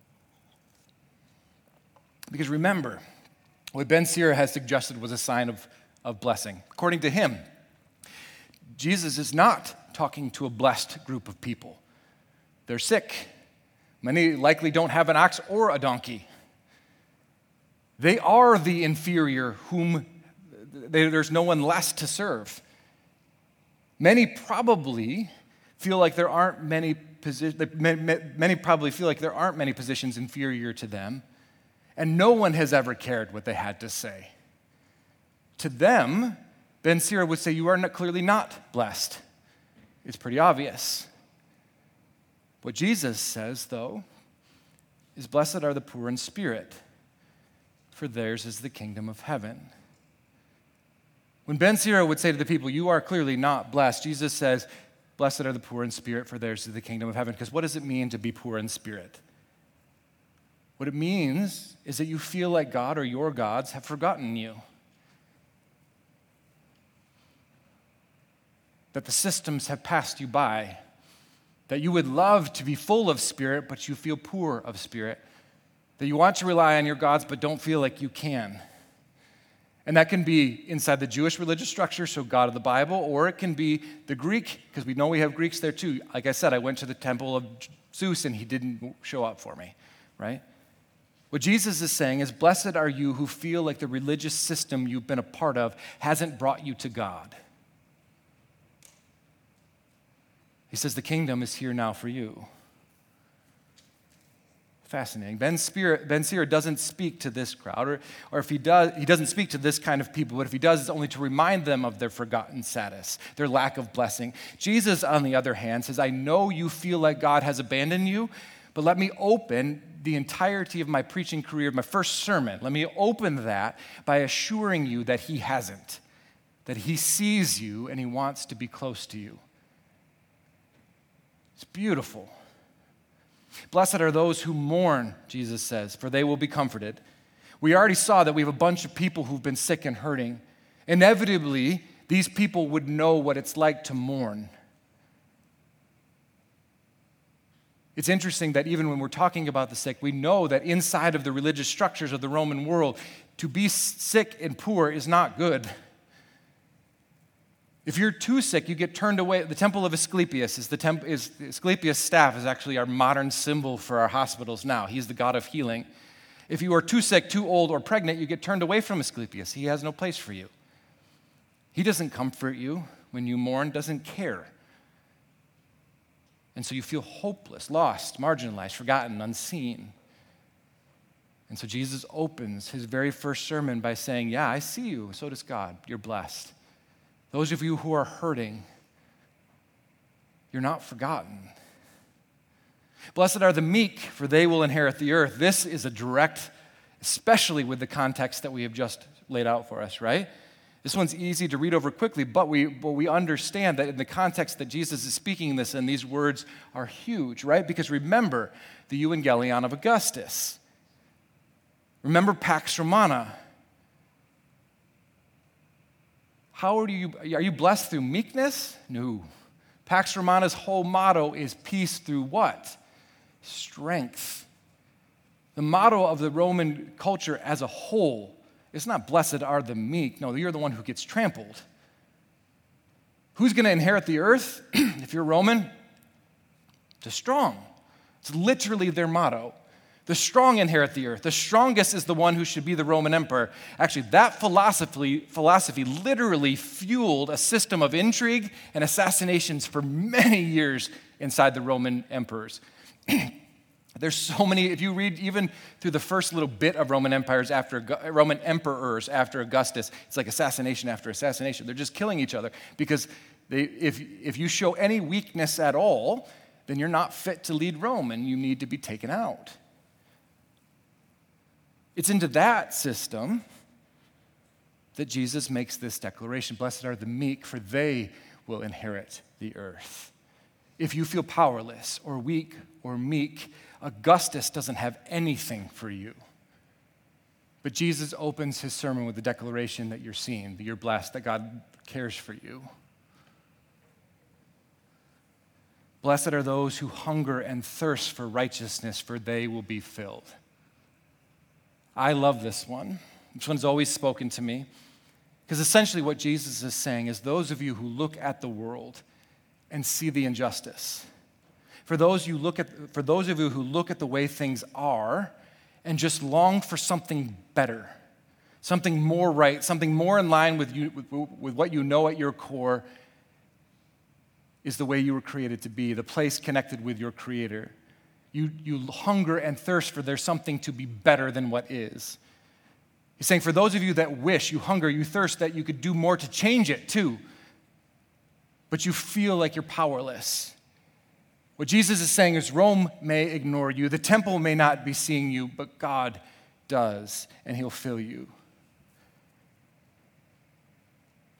Because remember, what Ben Sira has suggested was a sign of, of blessing. According to him, Jesus is not talking to a blessed group of people. They're sick. Many likely don't have an ox or a donkey. They are the inferior whom they, there's no one less to serve. Many probably feel like there aren't many positions, many probably feel like there aren't many positions inferior to them, and no one has ever cared what they had to say. To them, Ben Sira would say, you are not, clearly not blessed. It's pretty obvious. What Jesus says, though, is blessed are the poor in spirit, for theirs is the kingdom of heaven. When Ben Sira would say to the people, you are clearly not blessed, Jesus says, blessed are the poor in spirit, for theirs is the kingdom of heaven. Because what does it mean to be poor in spirit? What it means is that you feel like God or your gods have forgotten you. That the systems have passed you by. That you would love to be full of spirit, but you feel poor of spirit. That you want to rely on your gods, but don't feel like you can. And that can be inside the Jewish religious structure, so God of the Bible, or it can be the Greek, because we know we have Greeks there too. Like I said, I went to the temple of Zeus and he didn't show up for me, right? What Jesus is saying is, blessed are you who feel like the religious system you've been a part of hasn't brought you to God. He says the kingdom is here now for you. Fascinating. Ben Spear, Ben Sear doesn't speak to this crowd, or, or if he does, he doesn't speak to this kind of people, but if he does, it's only to remind them of their forgotten status, their lack of blessing. Jesus, on the other hand, says, I know you feel like God has abandoned you, but let me open the entirety of my preaching career, my first sermon, let me open that by assuring you that he hasn't, that he sees you and he wants to be close to you. It's beautiful. Blessed are those who mourn, Jesus says, for they will be comforted. We already saw that we have a bunch of people who've been sick and hurting. Inevitably, these people would know what it's like to mourn. It's interesting that even when we're talking about the sick, we know that inside of the religious structures of the Roman world, to be sick and poor is not good. If you're too sick, you get turned away. The Temple of Asclepius is the temp, is Asclepius' staff is actually our modern symbol for our hospitals now. He's the god of healing. If you are too sick, too old, or pregnant, you get turned away from Asclepius. He has no place for you. He doesn't comfort you when you mourn, doesn't care. And so you feel hopeless, lost, marginalized, forgotten, unseen. And so Jesus opens his very first sermon by saying, yeah, I see you, so does God. You're blessed. Those of you who are hurting, you're not forgotten. Blessed are the meek, for they will inherit the earth. This is a direct, especially with the context that we have just laid out for us, right? This one's easy to read over quickly, but we, but we understand that in the context that Jesus is speaking this in, these words are huge, right? Because remember the Evangelion of Augustus. Remember Pax Romana. How are you, are you blessed through meekness? No. Pax Romana's whole motto is peace through what? Strength. The motto of the Roman culture as a whole is not blessed are the meek. No, you're the one who gets trampled. Who's going to inherit the earth if you're Roman? The strong. It's literally their motto. The strong inherit the earth. The strongest is the one who should be the Roman emperor. Actually, that philosophy, philosophy literally fueled a system of intrigue and assassinations for many years inside the Roman emperors. There's so many, if you read even through the first little bit of Roman empires after, Roman emperors after Augustus, it's like assassination after assassination. They're just killing each other because they, if, if you show any weakness at all, then you're not fit to lead Rome and you need to be taken out. It's into that system that Jesus makes this declaration. Blessed are the meek, for they will inherit the earth. If you feel powerless or weak or meek, Augustus doesn't have anything for you. But Jesus opens his sermon with the declaration that you're seen, that you're blessed, that God cares for you. Blessed are those who hunger and thirst for righteousness, for they will be filled. I love this one. This one's always spoken to me. Because essentially what Jesus is saying is those of you who look at the world and see the injustice, for those, you look at, for those of you who look at the way things are and just long for something better, something more right, something more in line with, you, with, with what you know at your core is the way you were created to be, the place connected with your Creator. You, you hunger and thirst for there's something to be better than what is. He's saying for those of you that wish, you hunger, you thirst that you could do more to change it too, but you feel like you're powerless. What Jesus is saying is Rome may ignore you, the temple may not be seeing you, but God does, and he'll fill you.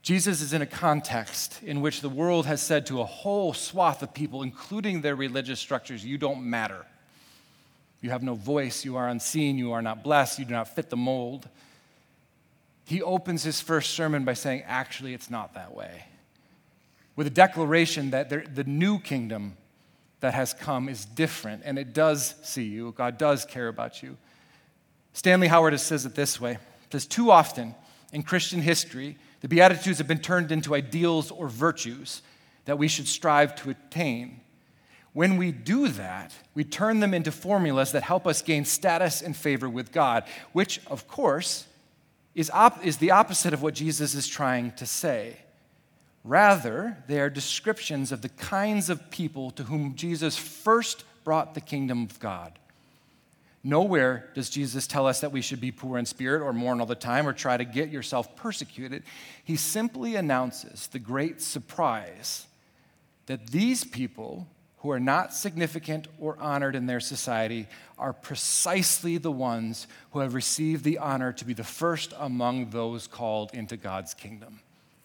Jesus is in a context in which the world has said to a whole swath of people, including their religious structures, you don't matter. You have no voice, you are unseen, you are not blessed, you do not fit the mold. He opens his first sermon by saying, actually, it's not that way, with a declaration that there, the new kingdom that has come is different, and it does see you. God does care about you. Stanley Howard says it this way. He says, too often in Christian history, the Beatitudes have been turned into ideals or virtues that we should strive to attain. When we do that, we turn them into formulas that help us gain status and favor with God, which, of course, is, op- is the opposite of what Jesus is trying to say. Rather, they are descriptions of the kinds of people to whom Jesus first brought the kingdom of God. Nowhere does Jesus tell us that we should be poor in spirit or mourn all the time or try to get yourself persecuted. He simply announces the great surprise that these people who are not significant or honored in their society are precisely the ones who have received the honor to be the first among those called into God's kingdom.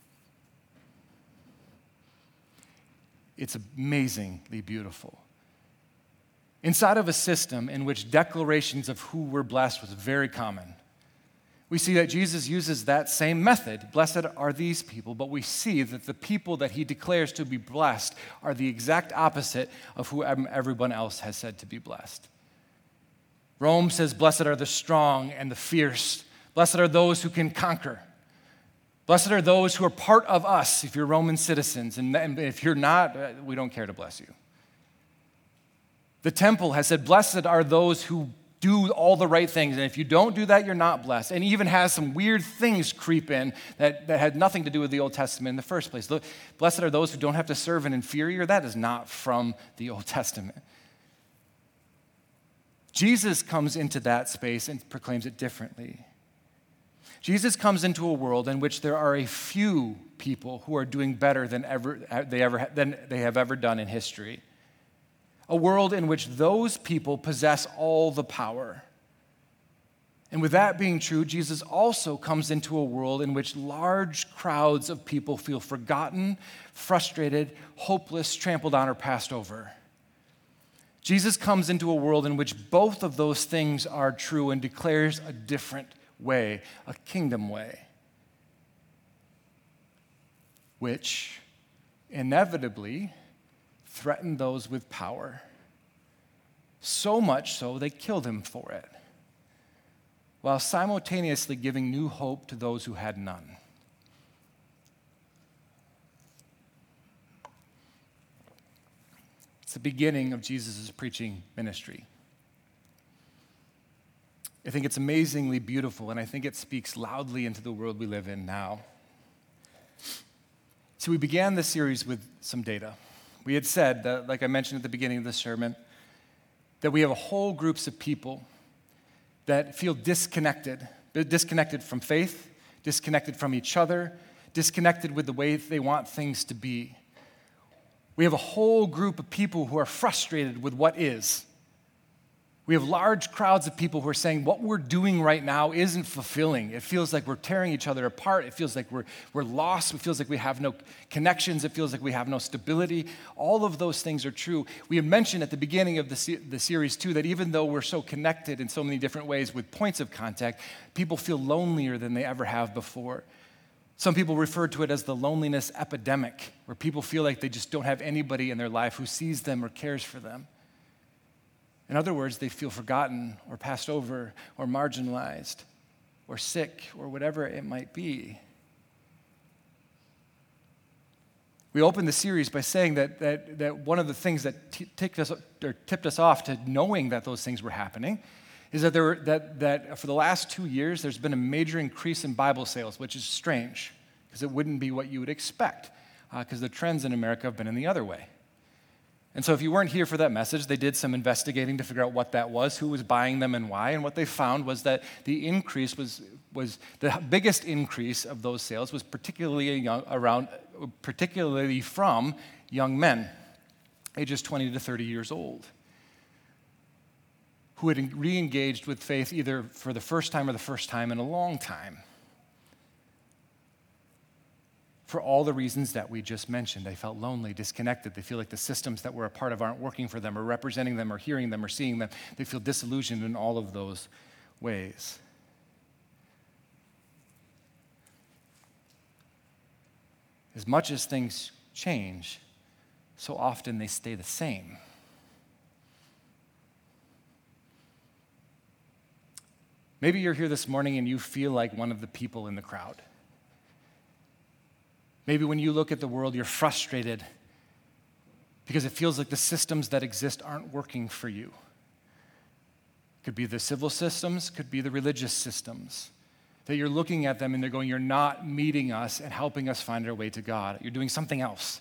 It's amazingly beautiful. Inside of a system in which declarations of who we're blessed was very common, we see that Jesus uses that same method. Blessed are these people, but we see that the people that he declares to be blessed are the exact opposite of who everyone else has said to be blessed. Rome says, blessed are the strong and the fierce. Blessed are those who can conquer. Blessed are those who are part of us, if you're Roman citizens, and if you're not, we don't care to bless you. The temple has said, blessed are those who do all the right things, and if you don't do that, you're not blessed. And even has some weird things creep in that, that had nothing to do with the Old Testament in the first place. Blessed are those who don't have to serve an inferior. That is not from the Old Testament. Jesus comes into that space and proclaims it differently. Jesus comes into a world in which there are a few people who are doing better than ever they ever than they have ever done in history. A world in which those people possess all the power. And with that being true, Jesus also comes into a world in which large crowds of people feel forgotten, frustrated, hopeless, trampled on, or passed over. Jesus comes into a world in which both of those things are true and declares a different way, a kingdom way, which inevitably threatened those with power. So much so they killed him for it, while simultaneously giving new hope to those who had none. It's the beginning of Jesus' preaching ministry. I think it's amazingly beautiful, and I think it speaks loudly into the world we live in now. So we began this series with some data. We had said, that, like I mentioned at the beginning of the sermon, that we have a whole groups of people that feel disconnected, disconnected from faith, disconnected from each other, disconnected with the way they want things to be. We have a whole group of people who are frustrated with what is. We have large crowds of people who are saying what we're doing right now isn't fulfilling. It feels like we're tearing each other apart. It feels like we're, we're lost. It feels like we have no connections. It feels like we have no stability. All of those things are true. We have mentioned at the beginning of the, se- the series, too, that even though we're so connected in so many different ways with points of contact, people feel lonelier than they ever have before. Some people refer to it as the loneliness epidemic, where people feel like they just don't have anybody in their life who sees them or cares for them. In other words, they feel forgotten or passed over or marginalized or sick or whatever it might be. We opened the series by saying that, that, that one of the things that t- ticked us, or tipped us off to knowing that those things were happening is that, there were, that, that for the last two years, there's been a major increase in Bible sales, which is strange because it wouldn't be what you would expect because uh, the trends in America have been in the other way. And so if you weren't here for that message, they did some investigating to figure out what that was, who was buying them and why, and what they found was that the increase was, was the biggest increase of those sales was particularly young, around, particularly from young men, ages twenty to thirty years old, who had re-engaged with faith either for the first time or the first time in a long time. for all the reasons that we just mentioned. They felt lonely, disconnected. They feel like the systems that we're a part of aren't working for them or representing them or hearing them or seeing them. They feel disillusioned in all of those ways. As much as things change, so often they stay the same. Maybe you're here this morning and you feel like one of the people in the crowd. Maybe when you look at the world, you're frustrated because it feels like the systems that exist aren't working for you. Could be the civil systems, could be the religious systems. That you're looking at them and they're going, you're not meeting us and helping us find our way to God. You're doing something else.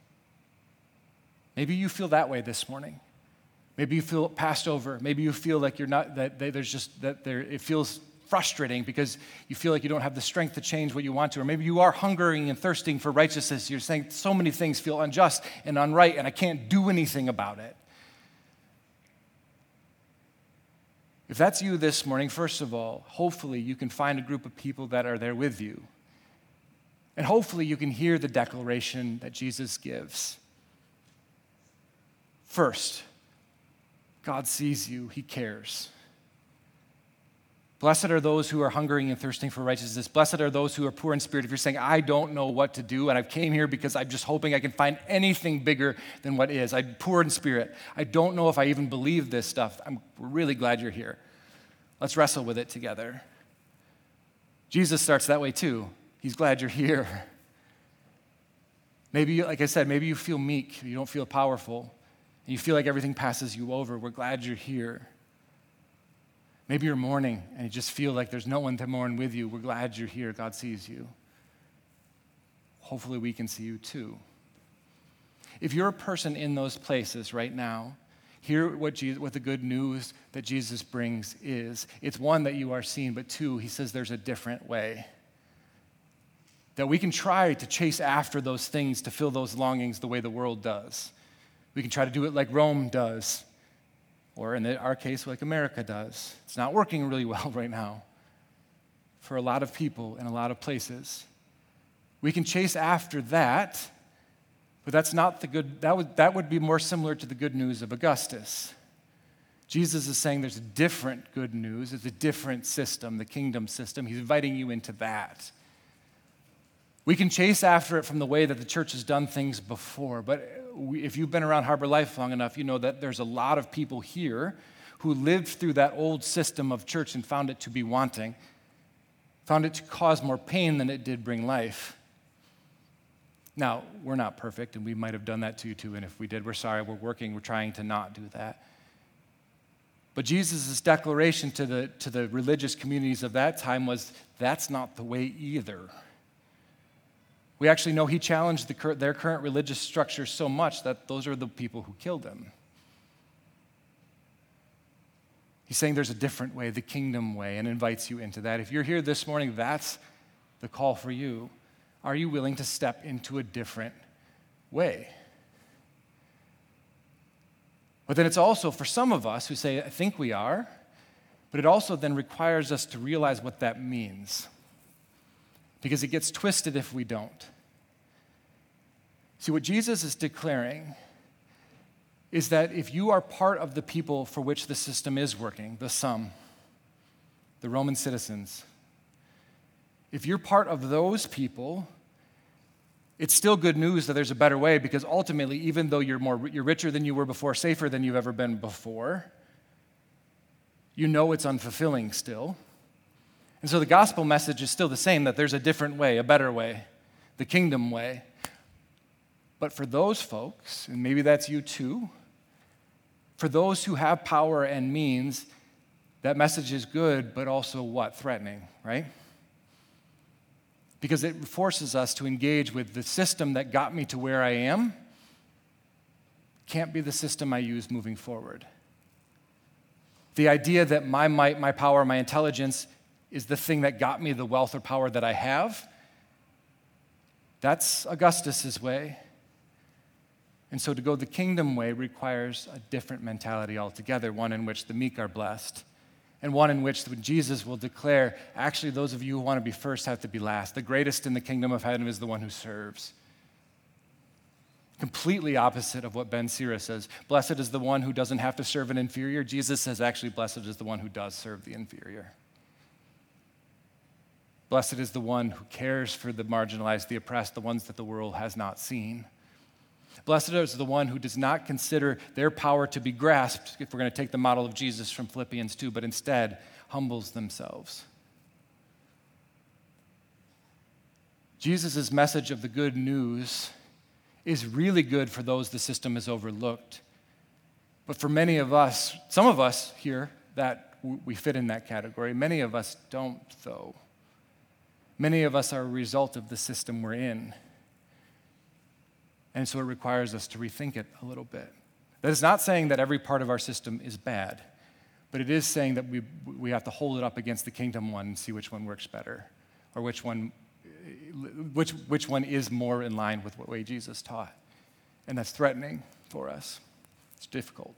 Maybe you feel that way this morning. Maybe you feel passed over. Maybe you feel like you're not, that they, there's just, that there, it feels frustrating because you feel like you don't have the strength to change what you want to. Or maybe you are hungering and thirsting for righteousness. You're saying so many things feel unjust and unright and I can't do anything about it. If that's you this morning, first of all, hopefully you can find a group of people that are there with you. And hopefully you can hear the declaration that Jesus gives. First, God sees you, he cares. Blessed are those who are hungering and thirsting for righteousness. Blessed are those who are poor in spirit. If you're saying, I don't know what to do, and I came here because I'm just hoping I can find anything bigger than what is. I'm poor in spirit. I don't know if I even believe this stuff. I'm really glad you're here. Let's wrestle with it together. Jesus starts that way too. He's glad you're here. Maybe, like I said, maybe you feel meek. You don't feel powerful. And you feel like everything passes you over. We're glad you're here. Maybe you're mourning and you just feel like there's no one to mourn with you. We're glad you're here. God sees you. Hopefully we can see you too. If you're a person in those places right now, hear what, Jesus, what the good news that Jesus brings is. It's one, that you are seen, but two, he says there's a different way. That we can try to chase after those things to fill those longings the way the world does. We can try to do it like Rome does. Or in our case, like America does. It's not working really well right now for a lot of people in a lot of places. We can chase after that, but that's not the good, that would, that would be more similar to the good news of Augustus. Jesus is saying there's a different good news, it's a different system, the kingdom system. He's inviting you into that. We can chase after it from the way that the church has done things before, but we, if you've been around Harbor Life long enough, you know that there's a lot of people here who lived through that old system of church and found it to be wanting, found it to cause more pain than it did bring life. Now, we're not perfect, and we might have done that to you too, and if we did, we're sorry, we're working, we're trying to not do that. But Jesus' declaration to the, to the religious communities of that time was, that's not the way either. We actually know he challenged the, their current religious structure so much that those are the people who killed him. He's saying there's a different way, the kingdom way, and invites you into that. If you're here this morning, that's the call for you. Are you willing to step into a different way? But then it's also for some of us who say, I think we are, but it also then requires us to realize what that means. Because it gets twisted if we don't. See, what Jesus is declaring is that if you are part of the people for which the system is working, the some, the Roman citizens, if you're part of those people, it's still good news that there's a better way, because ultimately, even though you're more you're richer than you were before, safer than you've ever been before, you know it's unfulfilling still. And so the gospel message is still the same, that there's a different way, a better way, the kingdom way. But for those folks, and maybe that's you too, for those who have power and means, that message is good, but also what? Threatening, right? Because it forces us to engage with the system that got me to where I am. Can't be the system I use moving forward. The idea that my might, my power, my intelligence is the thing that got me the wealth or power that I have, that's Augustus's way. And so to go the kingdom way requires a different mentality altogether, one in which the meek are blessed and one in which Jesus will declare, actually, those of you who want to be first have to be last. The greatest in the kingdom of heaven is the one who serves. Completely opposite of what Ben Sira says. Blessed is the one who doesn't have to serve an inferior. Jesus says, actually, blessed is the one who does serve the inferior. Blessed is the one who cares for the marginalized, the oppressed, the ones that the world has not seen. Blessed is the one who does not consider their power to be grasped, if we're going to take the model of Jesus from Philippians two, but instead humbles themselves. Jesus' message of the good news is really good for those the system has overlooked. But for many of us, some of us here, that we fit in that category. Many of us don't, though. Many of us are a result of the system we're in. And so it requires us to rethink it a little bit. That is not saying that every part of our system is bad, but it is saying that we we have to hold it up against the kingdom one and see which one works better, or which one which which one is more in line with what way Jesus taught. And that's threatening for us. It's difficult.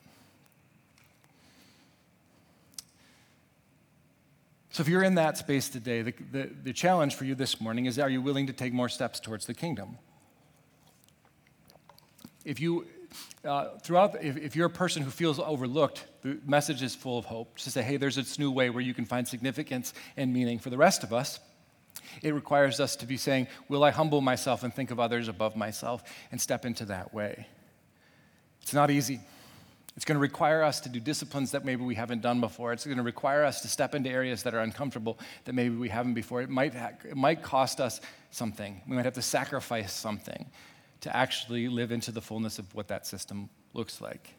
So if you're in that space today, the, the, the challenge for you this morning is, are you willing to take more steps towards the kingdom? If you, uh, throughout, if, if you're a person who feels overlooked, the message is full of hope. Just to say, hey, there's this new way where you can find significance and meaning. For the rest of us, it requires us to be saying, will I humble myself and think of others above myself and step into that way? It's not easy. It's going to require us to do disciplines that maybe we haven't done before. It's going to require us to step into areas that are uncomfortable that maybe we haven't before. It might, ha- it might cost us something. We might have to sacrifice something to actually live into the fullness of what that system looks like.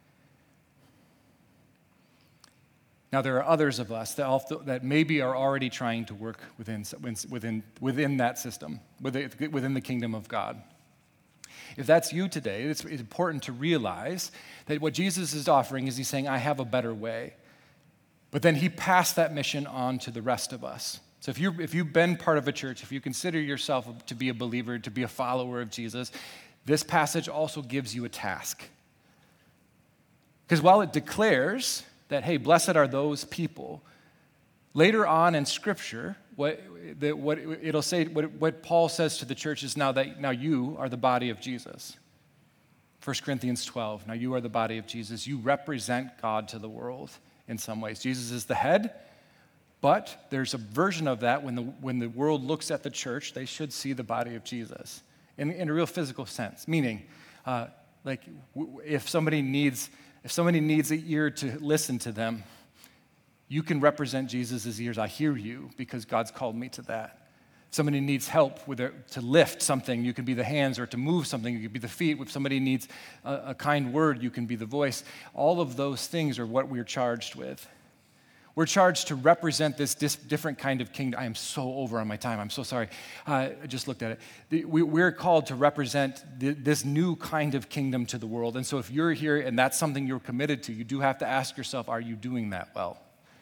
Now, there are others of us that, also, that maybe are already trying to work within, within, within that system, within the kingdom of God. If that's you today, it's important to realize that what Jesus is offering is he's saying, I have a better way. But then he passed that mission on to the rest of us. So if, you if you've been part of a church, if you consider yourself to be a believer, to be a follower of Jesus, this passage also gives you a task. Because while it declares that, hey, blessed are those people, later on in Scripture, what, the, what it'll say, what, what Paul says to the church is now that now you are the body of Jesus. First Corinthians twelve, now you are the body of Jesus. You represent God to the world in some ways. Jesus is the head. But there's a version of that when the when the world looks at the church, they should see the body of Jesus in, in a real physical sense. Meaning, uh, like w- if somebody needs if somebody needs an ear to listen to them, you can represent Jesus' ears. I hear you because God's called me to that. If somebody needs help with their, to lift something, you can be the hands, or to move something, you can be the feet. If somebody needs a, a kind word, you can be the voice. All of those things are what we're charged with. We're charged to represent this dis- different kind of kingdom. I am so over on my time. I'm so sorry. Uh, I just looked at it. The, we, we're called to represent the, this new kind of kingdom to the world. And so if you're here and that's something you're committed to, you do have to ask yourself, are you doing that well?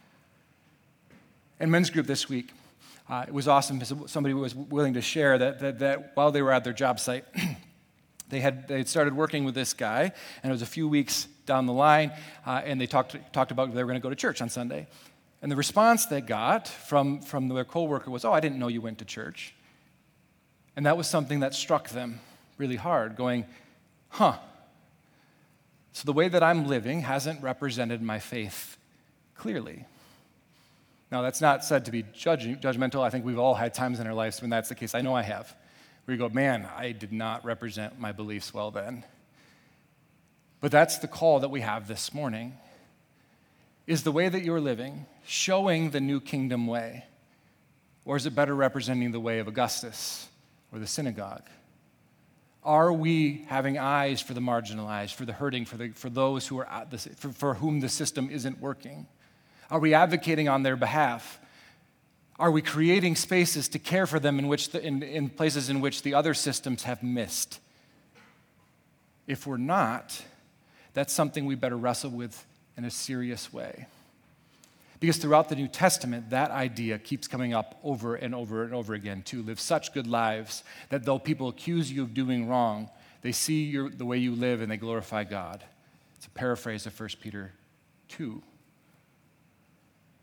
In men's group this week, uh, it was awesome because somebody was willing to share that, that, that while they were at their job site, they had they had started working with this guy, and it was a few weeks down the line, uh, and they talked talked about they were going to go to church on Sunday. And the response they got from, from their coworker was, oh, I didn't know you went to church. And that was something that struck them really hard, going, huh, so the way that I'm living hasn't represented my faith clearly. Now, that's not said to be judging, judgmental. I think we've all had times in our lives when that's the case. I know I have, where you go, man, I did not represent my beliefs well then. But that's the call that we have this morning. Is the way that you're living showing the new kingdom way? Or is it better representing the way of Augustus or the synagogue? Are we having eyes for the marginalized, for the hurting, for, the, for those who are at the, for, for whom the system isn't working? Are we advocating on their behalf? Are we creating spaces to care for them in, which the, in, in places in which the other systems have missed? If we're not, that's something we better wrestle with in a serious way. Because throughout the New Testament, that idea keeps coming up over and over and over again, to live such good lives that though people accuse you of doing wrong, they see your, the way you live and they glorify God. It's a paraphrase of First Peter two.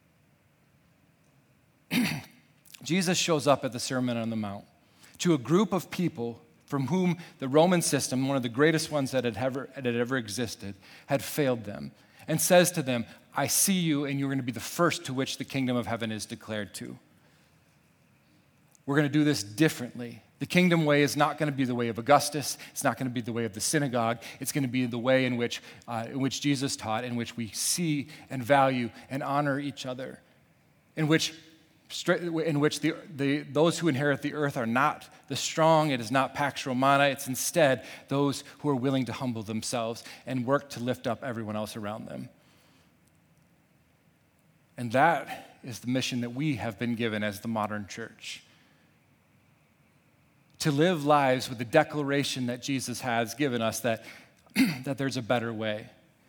Jesus shows up at the Sermon on the Mount to a group of people from whom the Roman system, one of the greatest ones that had ever, that had ever existed, had failed them, and says to them, I see you, and you're going to be the first to which the kingdom of heaven is declared to. We're going to do this differently. The kingdom way is not going to be the way of Augustus. It's not going to be the way of the synagogue. It's going to be the way in which, uh, in which Jesus taught, in which we see and value and honor each other, in which, in which the, the, those who inherit the earth are not the strong. It is not Pax Romana. It's instead those who are willing to humble themselves and work to lift up everyone else around them. And that is the mission that we have been given as the modern church. To live lives with the declaration that Jesus has given us that, that there's a better way.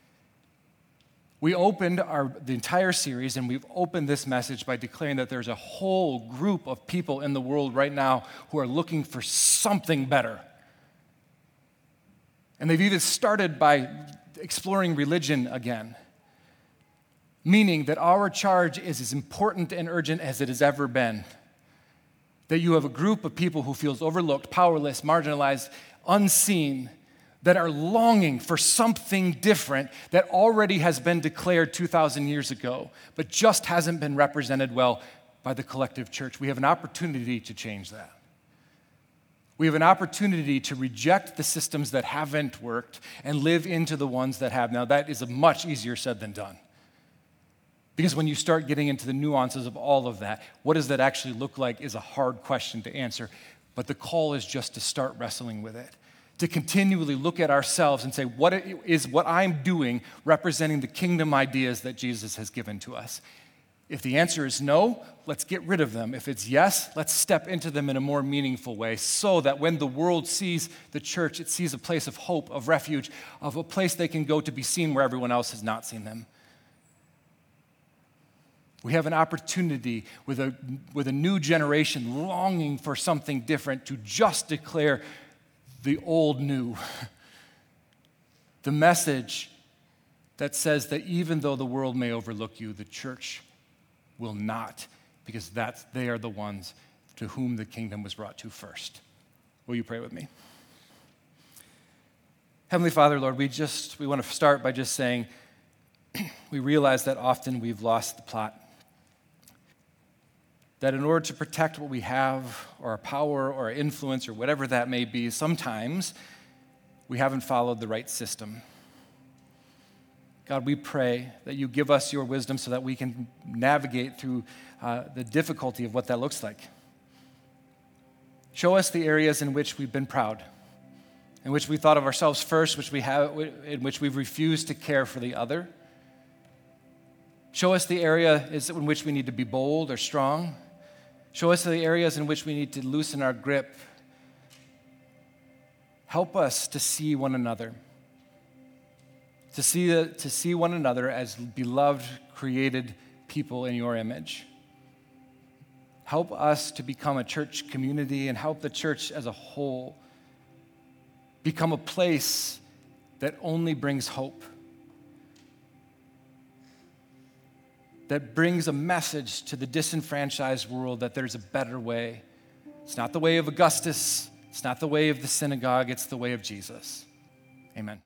We opened our, the entire series, and we've opened this message by declaring that there's a whole group of people in the world right now who are looking for something better. And they've even started by exploring religion again, meaning that our charge is as important and urgent as it has ever been. That you have a group of people who feels overlooked, powerless, marginalized, unseen, that are longing for something different that already has been declared two thousand years ago, but just hasn't been represented well by the collective church. We have an opportunity to change that. We have an opportunity to reject the systems that haven't worked and live into the ones that have. Now, that is a much easier said than done. Because when you start getting into the nuances of all of that, what does that actually look like is a hard question to answer. But the call is just to start wrestling with it, to continually look at ourselves and say, what is what I'm doing representing the kingdom ideas that Jesus has given to us? If the answer is no, let's get rid of them. If it's yes, let's step into them in a more meaningful way so that when the world sees the church, it sees a place of hope, of refuge, of a place they can go to be seen where everyone else has not seen them. We have an opportunity with a, with a new generation longing for something different to just declare the old new. The message that says that even though the world may overlook you, the church will not, because that's, they are the ones to whom the kingdom was brought to first. Will you pray with me? Heavenly Father, Lord, we just, we want to start by just saying we realize that often we've lost the plot. That in order to protect what we have, or our power, or our influence, or whatever that may be, sometimes we haven't followed the right system. God, we pray that you give us your wisdom so that we can navigate through uh, the difficulty of what that looks like. Show us the areas in which we've been proud, in which we thought of ourselves first, which we have, in which we've refused to care for the other. Show us the area in which we need to be bold or strong. Show us the areas in which we need to loosen our grip. Help us to see one another, to see, to see one another as beloved, created people in your image. Help us to become a church community and help the church as a whole become a place that only brings hope, that brings a message to the disenfranchised world that there's a better way. It's not the way of Augustus. It's not the way of the synagogue. It's the way of Jesus. Amen.